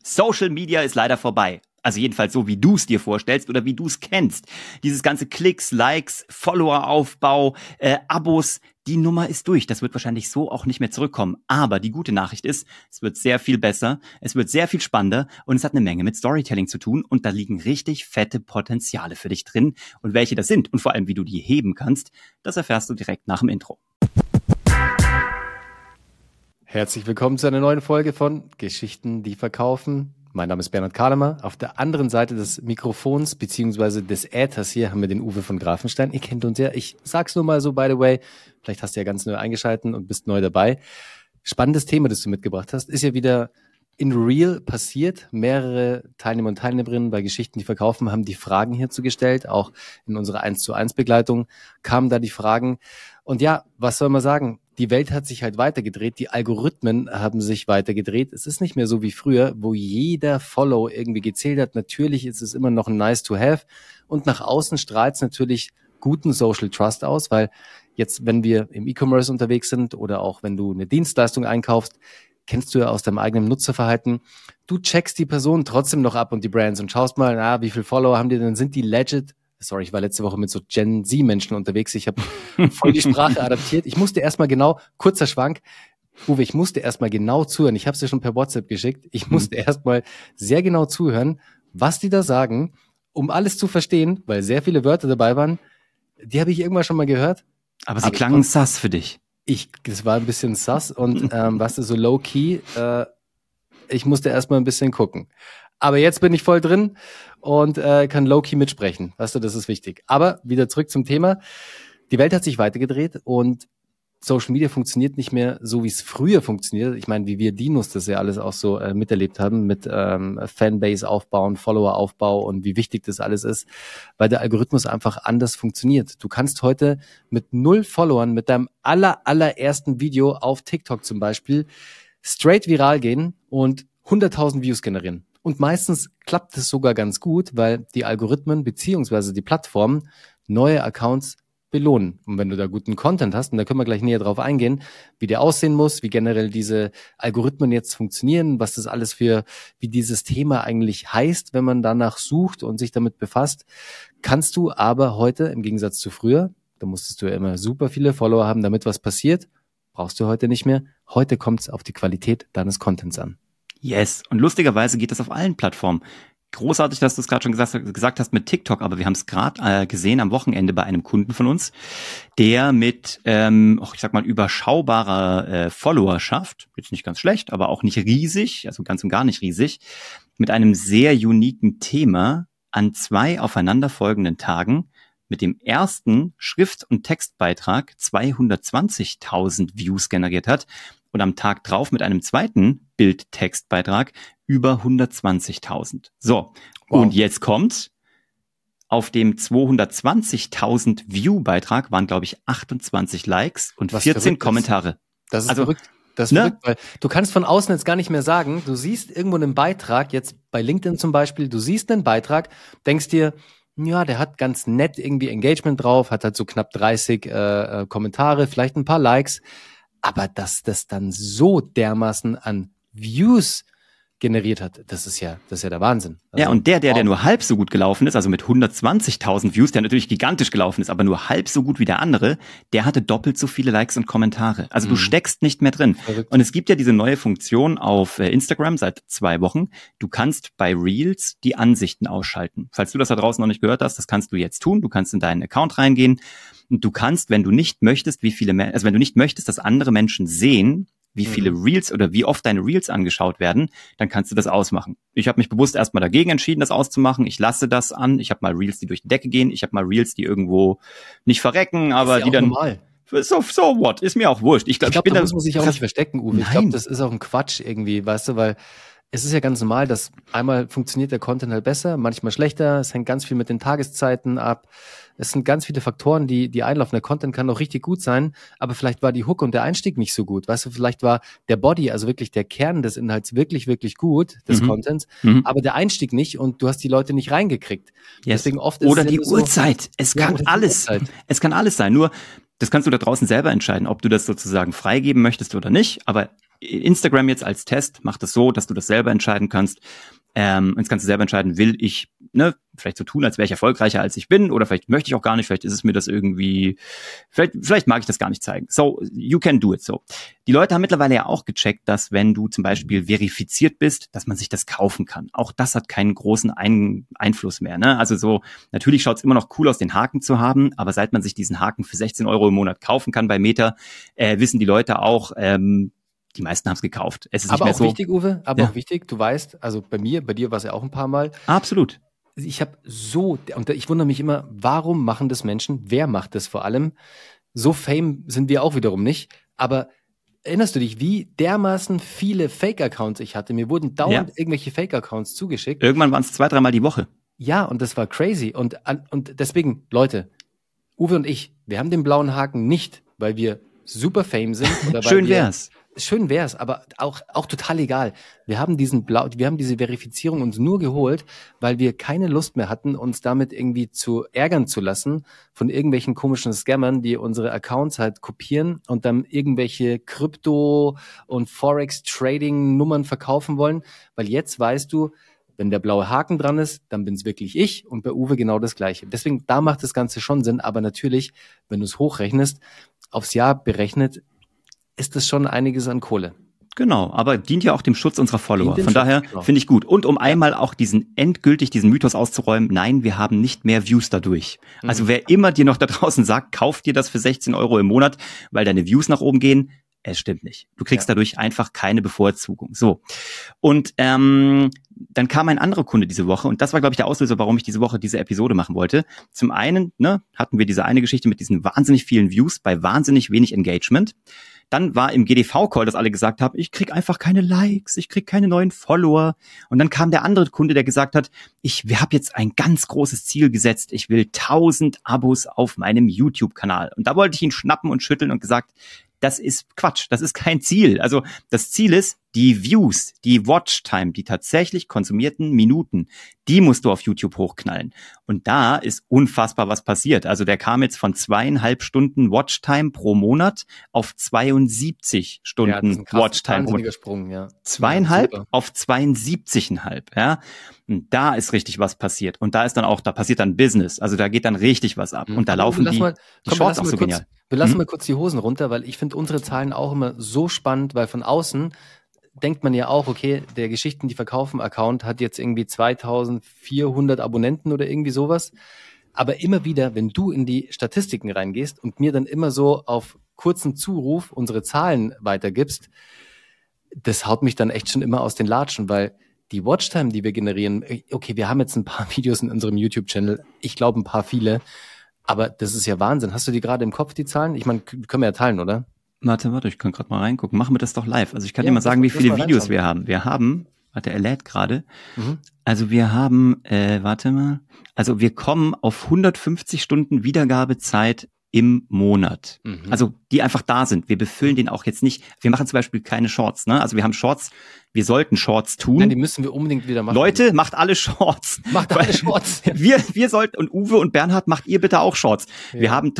Social Media ist leider vorbei. Also jedenfalls so, wie du es dir vorstellst oder wie du es kennst. Dieses ganze Klicks, Likes, Followeraufbau, Abos, die Nummer ist durch. Das wird wahrscheinlich so auch nicht mehr zurückkommen. Aber die gute Nachricht ist, es wird sehr viel besser, es wird sehr viel spannender und es hat eine Menge mit Storytelling zu tun und da liegen richtig fette Potenziale für dich drin. Und welche das sind und vor allem, wie du die heben kannst, das erfährst du direkt nach dem Intro. Herzlich willkommen zu einer neuen Folge von Geschichten, die verkaufen. Mein Name ist Bernhard Kahlemer. Auf der anderen Seite des Mikrofons bzw. des Äthers hier haben wir den Uwe von Grafenstein. Ihr kennt uns ja. Ich sag's nur mal so, by the way. Vielleicht hast du ja ganz neu eingeschaltet und bist neu dabei. Spannendes Thema, das du mitgebracht hast, ist ja wieder in real passiert. Mehrere Teilnehmer und Teilnehmerinnen bei Geschichten, die verkaufen, haben die Fragen hierzu gestellt. Auch in unserer 1:1 Begleitung kamen da die Fragen. Und ja, was soll man sagen? Die Welt hat sich halt weitergedreht, die Algorithmen haben sich weitergedreht. Es ist nicht mehr so wie früher, wo jeder Follow irgendwie gezählt hat. Natürlich ist es immer noch ein nice to have und nach außen strahlt es natürlich guten Social Trust aus, weil jetzt, wenn wir im E-Commerce unterwegs sind oder auch wenn du eine Dienstleistung einkaufst, kennst du ja aus deinem eigenen Nutzerverhalten, du checkst die Person trotzdem noch ab und die Brands und schaust mal, wie viele Follower haben die denn, sind die legit? Sorry, ich war letzte Woche mit so Gen Z-Menschen unterwegs. Ich habe voll die Sprache adaptiert. Ich musste erstmal kurzer Schwank, Uwe, ich musste erstmal genau zuhören. Ich habe es dir schon per WhatsApp geschickt. Ich musste erstmal sehr genau zuhören, was die da sagen, um alles zu verstehen, weil sehr viele Wörter dabei waren. Die habe ich irgendwann schon mal gehört. Aber sie klangen sass für dich. Das war ein bisschen sass und was ist so low-key? Ich musste erstmal ein bisschen gucken. Aber jetzt bin ich voll drin und kann low-key mitsprechen. Weißt du, das ist wichtig. Aber wieder zurück zum Thema. Die Welt hat sich weitergedreht und Social Media funktioniert nicht mehr so, wie es früher funktioniert. Ich meine, wie wir Dinos das ja alles auch so miterlebt haben mit Fanbase aufbauen, Follower Aufbau und wie wichtig das alles ist, weil der Algorithmus einfach anders funktioniert. Du kannst heute mit 0 Followern, mit deinem allerersten Video auf TikTok zum Beispiel, straight viral gehen und 100.000 Views generieren. Und meistens klappt es sogar ganz gut, weil die Algorithmen beziehungsweise die Plattformen neue Accounts belohnen. Und wenn du da guten Content hast, und da können wir gleich näher drauf eingehen, wie der aussehen muss, wie generell diese Algorithmen jetzt funktionieren, was das alles wie dieses Thema eigentlich heißt, wenn man danach sucht und sich damit befasst, kannst du aber heute, im Gegensatz zu früher, da musstest du ja immer super viele Follower haben, damit was passiert, brauchst du heute nicht mehr. Heute kommt es auf die Qualität deines Contents an. Yes, und lustigerweise geht das auf allen Plattformen. Großartig, dass du es gerade schon gesagt hast mit TikTok, aber wir haben es gerade gesehen am Wochenende bei einem Kunden von uns, der mit, ich sag mal, überschaubarer Followerschaft, jetzt nicht ganz schlecht, aber auch nicht riesig, also ganz und gar nicht riesig, mit einem sehr uniken Thema an 2 aufeinanderfolgenden Tagen mit dem ersten Schrift- und Textbeitrag 220.000 Views generiert hat und am Tag drauf mit einem zweiten Bild-Textbeitrag über 120.000. So, wow. Und jetzt kommt's. Auf dem 220.000 View-Beitrag waren, glaube ich, 28 Likes und 14 Kommentare. Das ist verrückt. Das ist verrückt, weil du kannst von außen jetzt gar nicht mehr sagen, du siehst irgendwo einen Beitrag, jetzt bei LinkedIn zum Beispiel, du siehst einen Beitrag, denkst dir, ja, der hat ganz nett irgendwie Engagement drauf, hat halt so knapp 30 Kommentare, vielleicht ein paar Likes, aber dass das dann so dermaßen an Views generiert hat, das ist ja der Wahnsinn. Also, ja, und der nur halb so gut gelaufen ist, also mit 120.000 Views, der natürlich gigantisch gelaufen ist, aber nur halb so gut wie der andere, der hatte doppelt so viele Likes und Kommentare. Also du steckst nicht mehr drin. Verrückt. Und es gibt ja diese neue Funktion auf Instagram seit 2 Wochen. Du kannst bei Reels die Ansichten ausschalten. Falls du das da draußen noch nicht gehört hast, das kannst du jetzt tun. Du kannst in deinen Account reingehen und du kannst, wenn du nicht möchtest, wenn du nicht möchtest, dass andere Menschen sehen, wie viele Reels oder wie oft deine Reels angeschaut werden, dann kannst du das ausmachen. Ich habe mich bewusst erstmal dagegen entschieden, das auszumachen. Ich lasse das an. Ich habe mal Reels, die durch die Decke gehen. Ich habe mal Reels, die irgendwo nicht verrecken, aber die dann... Normal. So what? Ist mir auch wurscht. Ich glaube, da muss man sich auch nicht verstecken, Uwe. Nein. Ich glaube, das ist auch ein Quatsch irgendwie, weißt du, weil es ist ja ganz normal, dass einmal funktioniert der Content halt besser, manchmal schlechter. Es hängt ganz viel mit den Tageszeiten ab. Es sind ganz viele Faktoren, die einlaufen. Der Content kann auch richtig gut sein, aber vielleicht war die Hook und der Einstieg nicht so gut. Weißt du, vielleicht war der Body, also wirklich der Kern des Inhalts wirklich, wirklich gut, des Contents, aber der Einstieg nicht und du hast die Leute nicht reingekriegt. Yes. Deswegen oft ist oder die Uhrzeit. Es kann alles. Es kann alles sein. Nur, das kannst du da draußen selber entscheiden, ob du das sozusagen freigeben möchtest oder nicht. Aber Instagram jetzt als Test macht es so, dass du das selber entscheiden kannst. Jetzt kannst du selber entscheiden, will ich vielleicht so tun, als wäre ich erfolgreicher, als ich bin, oder vielleicht möchte ich auch gar nicht, vielleicht ist es mir das irgendwie, vielleicht mag ich das gar nicht zeigen. So, you can do it so. Die Leute haben mittlerweile ja auch gecheckt, dass wenn du zum Beispiel verifiziert bist, dass man sich das kaufen kann. Auch das hat keinen großen Einfluss mehr. Ne? Also so, natürlich schaut es immer noch cool aus, den Haken zu haben, aber seit man sich diesen Haken für 16 € im Monat kaufen kann bei Meta, wissen die Leute auch, die meisten haben es gekauft. Es ist aber nicht mehr auch so wichtig, Uwe, Ja. auch wichtig, du weißt, also bei dir war es ja auch ein paar Mal, Absolut. ich habe und ich wundere mich immer, warum machen das Menschen, wer macht das vor allem? So fame sind wir auch wiederum nicht, aber erinnerst du dich, wie dermaßen viele Fake-Accounts ich hatte? Mir wurden dauernd irgendwelche Fake-Accounts zugeschickt. Irgendwann waren es 2-3 Mal die Woche. Ja, und das war crazy. Und deswegen, Leute, Uwe und ich, wir haben den blauen Haken nicht, weil wir super fame sind. Oder weil Schön wär's. Schön wär's, aber auch total egal. Wir haben diese Verifizierung uns nur geholt, weil wir keine Lust mehr hatten, uns damit irgendwie zu ärgern zu lassen von irgendwelchen komischen Scammern, die unsere Accounts halt kopieren und dann irgendwelche Krypto- und Forex-Trading-Nummern verkaufen wollen. Weil jetzt weißt du, wenn der blaue Haken dran ist, dann bin's wirklich ich und bei Uwe genau das Gleiche. Deswegen, da macht das Ganze schon Sinn, aber natürlich, wenn du es hochrechnest, aufs Jahr berechnet, ist das schon einiges an Kohle. Genau, aber dient ja auch dem Schutz unserer Follower. Dient dem Von daher Schutz, genau. finde ich gut. Und um einmal auch endgültig diesen Mythos auszuräumen, nein, wir haben nicht mehr Views dadurch. Also wer immer dir noch da draußen sagt, kauf dir das für 16 € im Monat, weil deine Views nach oben gehen, es stimmt nicht. Du kriegst dadurch einfach keine Bevorzugung. So. Und dann kam ein anderer Kunde diese Woche und das war, glaube ich, der Auslöser, warum ich diese Woche diese Episode machen wollte. Zum einen hatten wir diese eine Geschichte mit diesen wahnsinnig vielen Views bei wahnsinnig wenig Engagement. Dann war im GDV-Call, dass alle gesagt haben, ich krieg einfach keine Likes, ich krieg keine neuen Follower. Und dann kam der andere Kunde, der gesagt hat, ich habe jetzt ein ganz großes Ziel gesetzt. Ich will 1000 Abos auf meinem YouTube-Kanal. Und da wollte ich ihn schnappen und schütteln und gesagt, das ist Quatsch, das ist kein Ziel. Also das Ziel ist, die Views, die Watchtime, die tatsächlich konsumierten Minuten, die musst du auf YouTube hochknallen. Und da ist unfassbar was passiert. Also der kam jetzt von 2,5 Stunden Watchtime pro Monat auf 72 Stunden Watchtime pro Monat. Sprung, ja. 2,5 auf 72,5, ja. Und da ist richtig was passiert. Und da passiert dann Business. Also da geht dann richtig was ab. Und da laufen die Shorts auch so genial. Wir lassen mal kurz die Hosen runter, weil ich finde unsere Zahlen auch immer so spannend, weil von außen denkt man ja auch, okay, der Geschichten, die verkaufen Account hat jetzt irgendwie 2400 Abonnenten oder irgendwie sowas. Aber immer wieder, wenn du in die Statistiken reingehst und mir dann immer so auf kurzen Zuruf unsere Zahlen weitergibst, das haut mich dann echt schon immer aus den Latschen, weil die Watchtime, die wir generieren, okay, wir haben jetzt ein paar Videos in unserem YouTube-Channel, ich glaube ein paar viele, aber das ist ja Wahnsinn. Hast du die gerade im Kopf, die Zahlen? Ich meine, können wir ja teilen, oder? Warte, ich kann gerade mal reingucken. Machen wir das doch live. Also ich kann dir mal sagen, wie viele Videos wir haben. Er lädt gerade. Also wir haben, also wir kommen auf 150 Stunden Wiedergabezeit im Monat. Also die einfach da sind. Wir befüllen den auch jetzt nicht. Wir machen zum Beispiel keine Shorts. Ne? Also wir haben Shorts. Wir sollten Shorts tun. Nein, die müssen wir unbedingt wieder machen. Leute, macht alle Shorts. Macht alle Shorts. Wir sollten, und Uwe und Bernhard, macht ihr bitte auch Shorts. Ja. Wir haben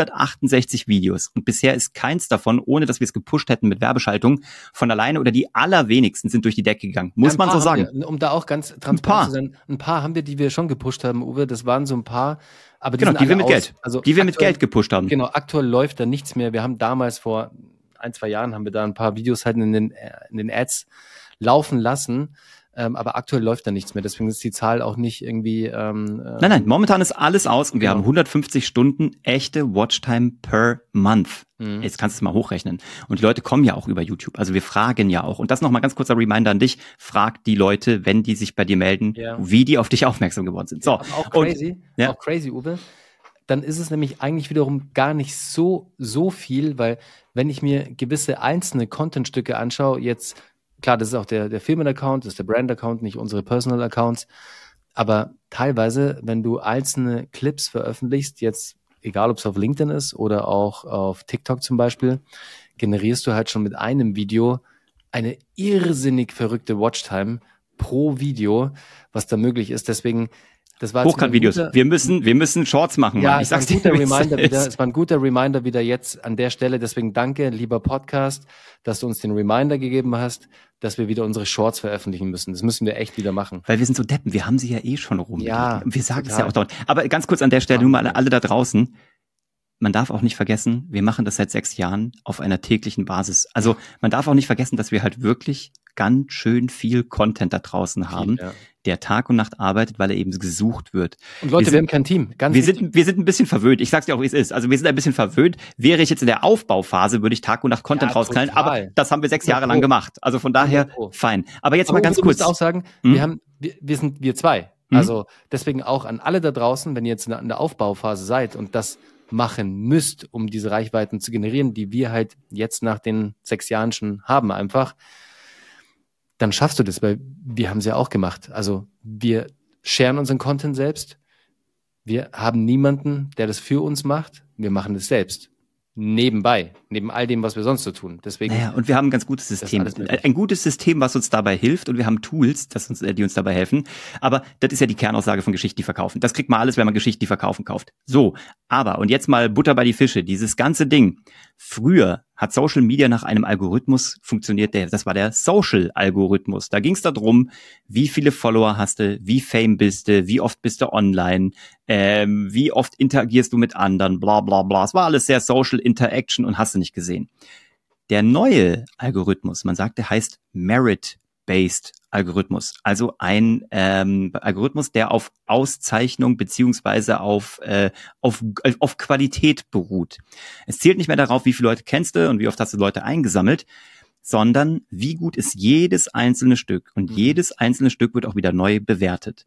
368 Videos und bisher ist keins davon, ohne dass wir es gepusht hätten mit Werbeschaltung, von alleine oder die allerwenigsten sind durch die Decke gegangen. Muss man so sagen. Um da auch ganz transparent zu sein, ein paar haben wir, die wir schon gepusht haben, Uwe. Das waren so ein paar. Aber die wir mit Geld, mit Geld gepusht haben. Genau, aktuell läuft da nichts mehr. Wir haben damals vor 1-2 Jahren haben wir da ein paar Videos halt in den Ads laufen lassen, aber aktuell läuft da nichts mehr. Deswegen ist die Zahl auch nicht irgendwie... Nein, momentan ist alles aus und wir haben 150 Stunden echte Watchtime per Month. Jetzt kannst du es mal hochrechnen. Und die Leute kommen ja auch über YouTube. Also wir fragen ja auch. Und das nochmal ganz kurzer Reminder an dich. Frag die Leute, wenn die sich bei dir melden, wie die auf dich aufmerksam geworden sind. So. Ja, auch crazy, Uwe. Dann ist es nämlich eigentlich wiederum gar nicht so viel, weil wenn ich mir gewisse einzelne Contentstücke anschaue, jetzt, klar, das ist auch der Firmen-Account, das ist der Brand-Account, nicht unsere Personal-Accounts, aber teilweise, wenn du einzelne Clips veröffentlichst, jetzt egal ob es auf LinkedIn ist oder auch auf TikTok zum Beispiel, generierst du halt schon mit einem Video eine irrsinnig verrückte Watchtime pro Video, was da möglich ist. Deswegen Das war Hochkant-Videos. Wir müssen Shorts machen, ja, Mann. Ich sag's dir, es war ein guter Reminder wieder jetzt an der Stelle. Deswegen danke, lieber Podcast, dass du uns den Reminder gegeben hast, dass wir wieder unsere Shorts veröffentlichen müssen. Das müssen wir echt wieder machen. Weil wir sind so Deppen. Wir haben sie ja eh schon rum. Ja, und wir sagen total. es ja auch dort. Aber ganz kurz an der Stelle, nur mal alle da draußen. Man darf auch nicht vergessen, wir machen das seit 6 Jahren auf einer täglichen Basis. Also man darf auch nicht vergessen, dass wir halt wirklich ganz schön viel Content da draußen haben, der Tag und Nacht arbeitet, weil er eben gesucht wird. Und Leute, wir haben kein Team. Wir sind ein bisschen verwöhnt. Ich sag's dir auch, wie es ist. Also wir sind ein bisschen verwöhnt. Wäre ich jetzt in der Aufbauphase, würde ich Tag und Nacht Content rausknallen. Aber das haben wir 6 Jahre lang gemacht. Also von daher fein. Aber jetzt mal ganz kurz. Ich muss auch sagen, wir sind wir zwei. Also deswegen auch an alle da draußen, wenn ihr jetzt in der Aufbauphase seid und das machen müsst, um diese Reichweiten zu generieren, die wir halt jetzt nach den 6 Jahren schon haben einfach, dann schaffst du das, weil wir haben es ja auch gemacht. Also wir sharen unseren Content selbst. Wir haben niemanden, der das für uns macht. Wir machen das selbst. Nebenbei, neben all dem, was wir sonst so tun. Deswegen. Naja, und wir haben ein ganz gutes System. Ein gutes System, was uns dabei hilft, und wir haben Tools, die uns dabei helfen. Aber das ist ja die Kernaussage von Geschichten, die verkaufen. Das kriegt man alles, wenn man Geschichten, die verkaufen, kauft. So, aber, und jetzt mal Butter bei die Fische, dieses ganze Ding. Früher hat Social Media nach einem Algorithmus funktioniert, das war der Social-Algorithmus. Da ging es darum, wie viele Follower hast du, wie fame bist du, wie oft bist du online, wie oft interagierst du mit anderen, bla bla bla. Es war alles sehr Social Interaction und hast du nicht gesehen. Der neue Algorithmus, man sagt, der heißt Merit-Based Algorithmus. Also ein Algorithmus, der auf Auszeichnung beziehungsweise auf Qualität beruht. Es zählt nicht mehr darauf, wie viele Leute kennst du und wie oft hast du Leute eingesammelt, sondern wie gut ist jedes einzelne Stück. Und jedes einzelne Stück wird auch wieder neu bewertet.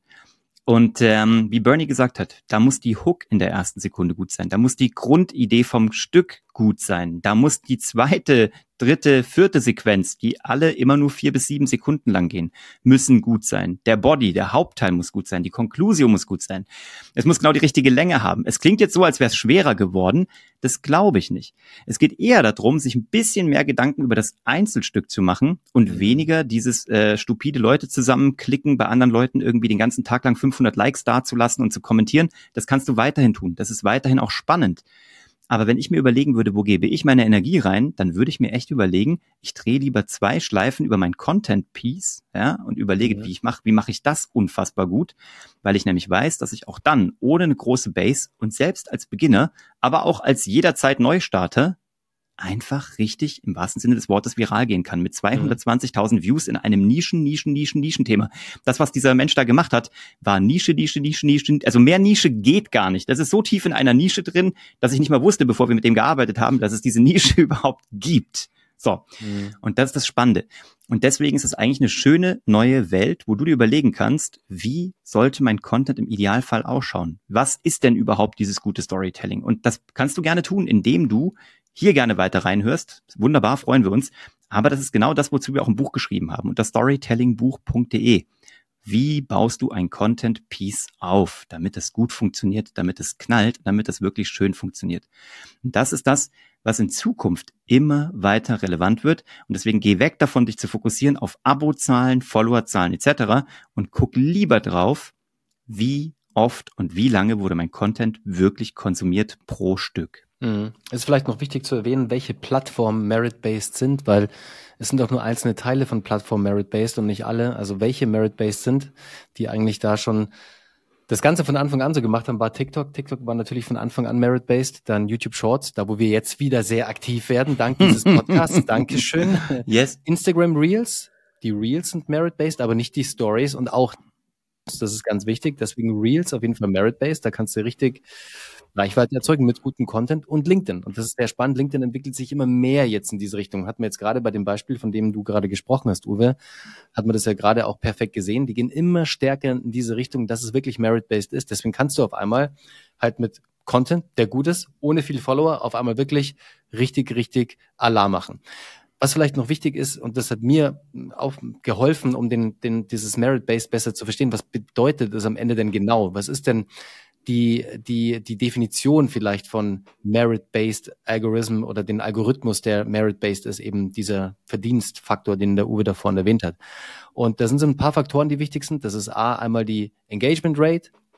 Und wie Bernie gesagt hat, da muss die Hook in der ersten Sekunde gut sein. Da muss die Grundidee vom Stück gut sein. Da muss die zweite, dritte, vierte Sequenz, die alle immer nur 4 bis 7 Sekunden lang gehen, müssen gut sein. Der Body, der Hauptteil muss gut sein. Die Conclusio muss gut sein. Es muss genau die richtige Länge haben. Es klingt jetzt so, als wäre es schwerer geworden. Das glaube ich nicht. Es geht eher darum, sich ein bisschen mehr Gedanken über das Einzelstück zu machen und weniger dieses stupide Leute zusammenklicken, bei anderen Leuten irgendwie den ganzen Tag lang 500 Likes dazulassen und zu kommentieren. Das kannst du weiterhin tun. Das ist weiterhin auch spannend. Aber wenn ich mir überlegen würde, wo gebe ich meine Energie rein, dann würde ich mir echt überlegen, ich drehe lieber 2 Schleifen über mein Content-Piece, ja, und überlege, wie mache ich das unfassbar gut, weil ich nämlich weiß, dass ich auch dann ohne eine große Base und selbst als Beginner, aber auch als jederzeit Neustarter einfach richtig im wahrsten Sinne des Wortes viral gehen kann mit 220.000 Views in einem Nischen-Thema. Das, was dieser Mensch da gemacht hat, war Nische. Also mehr Nische geht gar nicht. Das ist so tief in einer Nische drin, dass ich nicht mal wusste, bevor wir mit dem gearbeitet haben, dass es diese Nische überhaupt gibt. So. Und das ist das Spannende. Und deswegen ist es eigentlich eine schöne neue Welt, wo du dir überlegen kannst, wie sollte mein Content im Idealfall ausschauen? Was ist denn überhaupt dieses gute Storytelling? Und das kannst du gerne tun, indem du hier gerne weiter reinhörst. Wunderbar, freuen wir uns. Aber das ist genau das, wozu wir auch ein Buch geschrieben haben. Unter storytellingbuch.de. Wie baust du ein Content-Piece auf, damit es gut funktioniert, damit es knallt, damit es wirklich schön funktioniert? Und das ist das, was in Zukunft immer weiter relevant wird. Und deswegen geh weg davon, dich zu fokussieren auf Abozahlen, Followerzahlen etc. und guck lieber drauf, wie oft und wie lange wurde mein Content wirklich konsumiert pro Stück. Es ist vielleicht noch wichtig zu erwähnen, welche Plattformen Merit-Based sind, weil es sind auch nur einzelne Teile von Plattformen Merit-Based und nicht alle. Also welche Merit-Based sind, die eigentlich da schon das Ganze von Anfang an so gemacht haben, war TikTok. TikTok war natürlich von Anfang an Merit-Based, dann YouTube Shorts, da wo wir jetzt wieder sehr aktiv werden, dank dieses Podcasts. Dankeschön. Yes. Instagram Reels, die Reels sind Merit-Based, aber nicht die Stories und auch, das ist ganz wichtig, deswegen Reels auf jeden Fall Merit-Based, da kannst du richtig Reichweite erzeugen mit gutem Content und LinkedIn. Und das ist sehr spannend. LinkedIn entwickelt sich immer mehr jetzt in diese Richtung. Hatten wir jetzt gerade bei dem Beispiel, von dem du gerade gesprochen hast, Uwe, hat man das ja gerade auch perfekt gesehen. Die gehen immer stärker in diese Richtung, dass es wirklich Merit-Based ist. Deswegen kannst du auf einmal halt mit Content, der gut ist, ohne viele Follower, auf einmal wirklich richtig Alarm machen. Was vielleicht noch wichtig ist, und das hat mir auch geholfen, um dieses Merit-Based besser zu verstehen, was bedeutet das am Ende denn genau? Was ist denn die Definition vielleicht von Merit-Based Algorithm oder den Algorithmus, der Merit-Based ist, eben dieser Verdienstfaktor, den der Uwe da vorne erwähnt hat. Und da sind so ein paar Faktoren, die wichtig sind. Das ist einmal die Engagement Rate,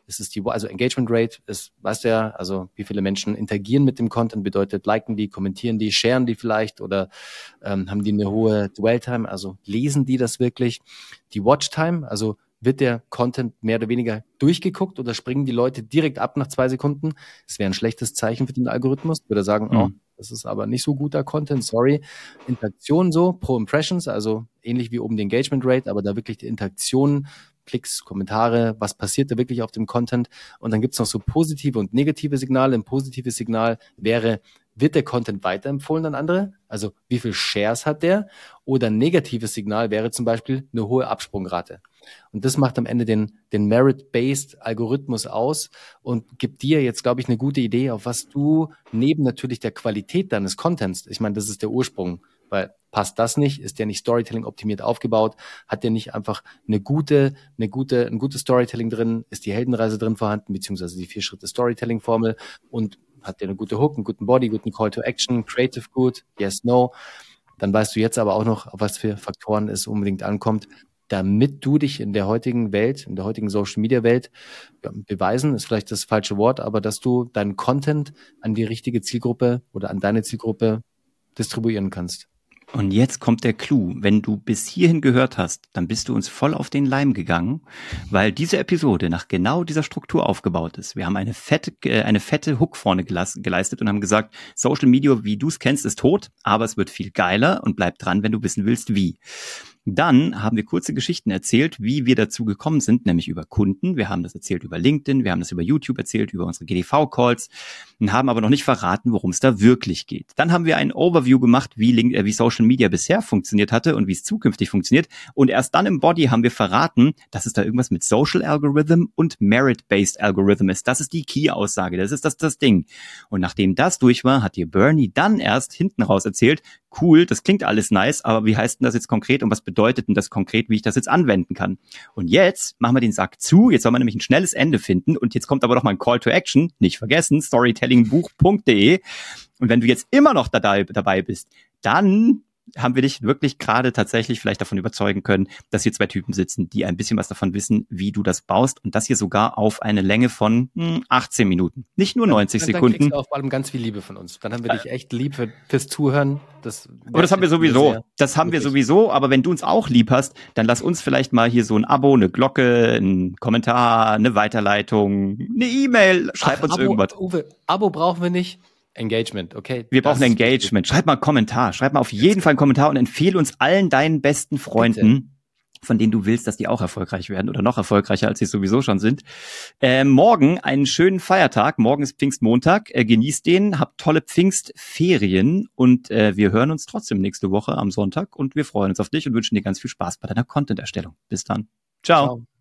ist es also Engagement Rate ist, weißt du ja, also wie viele Menschen interagieren mit dem Content, bedeutet liken die, kommentieren die, sharen die vielleicht oder haben die eine hohe Dwell-Time, also lesen die das wirklich? Die Watch-Time, also wird der Content mehr oder weniger durchgeguckt oder springen die Leute direkt ab nach 2 Sekunden? Das wäre ein schlechtes Zeichen für den Algorithmus. Ich würde sagen, oh, das ist aber nicht so guter Content, sorry. Interaktion so, pro Impressions, also ähnlich wie oben die Engagement Rate, aber da wirklich die Interaktion, Klicks, Kommentare, was passiert da wirklich auf dem Content? Und dann gibt's noch so positive und negative Signale. Ein positives Signal wäre, wird der Content weiterempfohlen an andere? Also wie viel Shares hat der? Oder ein negatives Signal wäre zum Beispiel eine hohe Absprungrate. Und das macht am Ende den Merit-Based Algorithmus aus und gibt dir jetzt, glaube ich, eine gute Idee, auf was du neben natürlich der Qualität deines Contents, ich meine, das ist der Ursprung, weil passt das nicht, ist der nicht Storytelling optimiert aufgebaut, hat der nicht einfach ein gutes Storytelling drin, ist die Heldenreise drin vorhanden, beziehungsweise die 4-Schritte-Storytelling-Formel und hat der eine gute Hook, einen guten Body, guten Call to Action, Creative gut, yes, no. Dann weißt du jetzt aber auch noch, auf was für Faktoren es unbedingt ankommt, damit du dich in der heutigen Welt, in der heutigen Social-Media-Welt beweisen, ist vielleicht das falsche Wort, aber dass du deinen Content an die richtige Zielgruppe oder an deine Zielgruppe distribuieren kannst. Und jetzt kommt der Clou. Wenn du bis hierhin gehört hast, dann bist du uns voll auf den Leim gegangen, weil diese Episode nach genau dieser Struktur aufgebaut ist. Wir haben eine fette Hook vorne geleistet und haben gesagt, Social Media, wie du es kennst, ist tot, aber es wird viel geiler und bleib dran, wenn du wissen willst, wie. Dann haben wir kurze Geschichten erzählt, wie wir dazu gekommen sind, nämlich über Kunden. Wir haben das erzählt über LinkedIn, wir haben das über YouTube erzählt, über unsere GDV-Calls, haben aber noch nicht verraten, worum es da wirklich geht. Dann haben wir ein Overview gemacht, wie Social Media bisher funktioniert hatte und wie es zukünftig funktioniert. Und erst dann im Body haben wir verraten, dass es da irgendwas mit Social Algorithm und Merit-Based Algorithm ist. Das ist die Key-Aussage, das ist das Ding. Und nachdem das durch war, hat dir Bernie dann erst hinten raus erzählt, cool, das klingt alles nice, aber wie heißt denn das jetzt konkret und was bedeutet denn das konkret, wie ich das jetzt anwenden kann? Und jetzt machen wir den Sack zu, jetzt soll man nämlich ein schnelles Ende finden und jetzt kommt aber noch mal ein Call to Action, nicht vergessen, storytellingbuch.de und wenn du jetzt immer noch dabei bist, dann haben wir dich wirklich gerade tatsächlich vielleicht davon überzeugen können, dass hier 2 Typen sitzen, die ein bisschen was davon wissen, wie du das baust und das hier sogar auf eine Länge von 18 Minuten, nicht nur 90 Sekunden. Dann kriegst du auf allem ganz viel Liebe von uns. Dann haben wir dich echt lieb fürs Zuhören. Aber das haben wir sowieso. Aber wenn du uns auch lieb hast, dann lass uns vielleicht mal hier so ein Abo, eine Glocke, einen Kommentar, eine Weiterleitung, eine E-Mail. Schreib uns irgendwas. Uwe, Abo brauchen wir nicht. Engagement, okay. Wir brauchen Engagement. Schreib mal einen Kommentar. Schreib mal auf jeden Fall einen Kommentar und empfehle uns allen deinen besten Freunden, bitte, von denen du willst, dass die auch erfolgreich werden oder noch erfolgreicher, als sie sowieso schon sind. Morgen einen schönen Feiertag. Morgen ist Pfingstmontag. Genießt den, habt tolle Pfingstferien und wir hören uns trotzdem nächste Woche am Sonntag und wir freuen uns auf dich und wünschen dir ganz viel Spaß bei deiner Content-Erstellung. Bis dann. Ciao.